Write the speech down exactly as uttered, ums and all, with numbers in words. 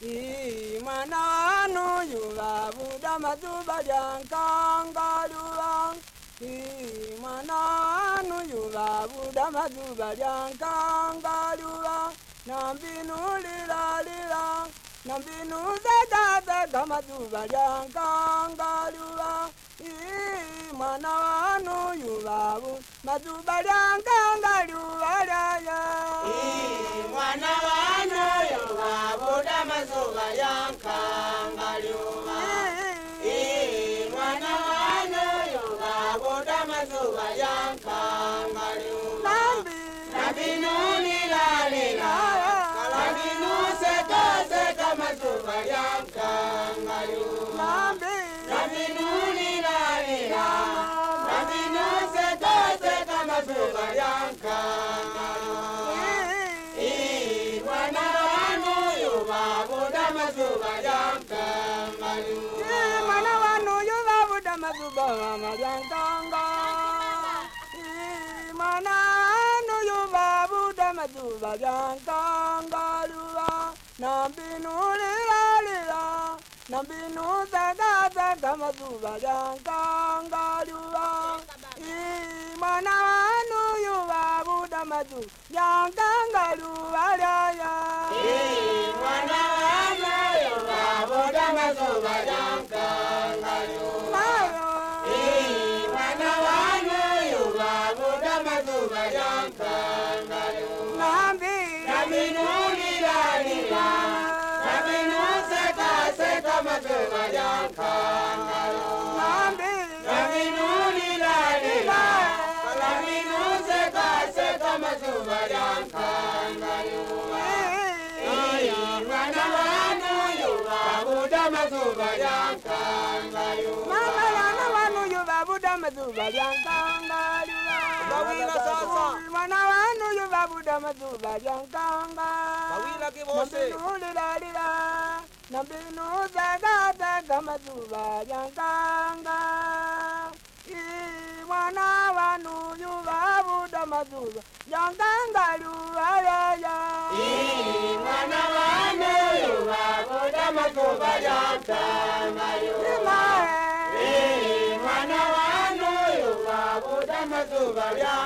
Mwana wanu yuva buda mazuba jankangaluwa. Mwana wanu yuva buda mazuba jankangaluwa. Nambinu lila lila, nambinu zega zega mazuba jankangaluwa. Mwana wanu yuva buda mazuba jankangaluwa ya. Mwana wanu yuva buda mazuba jankangaluwa. Mwana wanu yuva buda mazuba jankangaluwa. Nambinu lila lila, nambinu seka seka mazuba jankangaluwa. Nambinu lila lila, nambinu seka seka mazuba jankangaluwa. Mwana wanu yuva buda mazuba jankangaluwa. Mwana wanu yuva buda mazuba majankanga. Mwana wanu yuva buda mazuba jankangaluwa. Nambinu lila lila, nambinu zaga zaga mazuba jankangaluwa. Mwana wanu yuva buda mazuba jankangaluwa ya. Mwana wanu yuva buda mazuba jankangaluwa. Mwana wanu yuva buda mazuba jankangaluwa. Nambinu lila lila, nambinu seka seka mazuba jankangaluwa. Nambinu lila lila, nambinu seka seka mazuba jankangaluwa. Mwana wanu yuva buda mazuba jankangaluwa. Mwana wanu yuva buda mazuba jankangaluwa. Bawila sasa. Mwana wanu yuva buda mazuba jankanga. Bawila kibose. Nambinu lila lila, nambinu zaga zaga mazuba jankanga. Mwana wanu yuva buda mazuba jankangaluwa ya ya. Mwana wanu yuva buda mazuba jankangaluwa. Mwana wanu yuva buda mazuba jankangaluwa.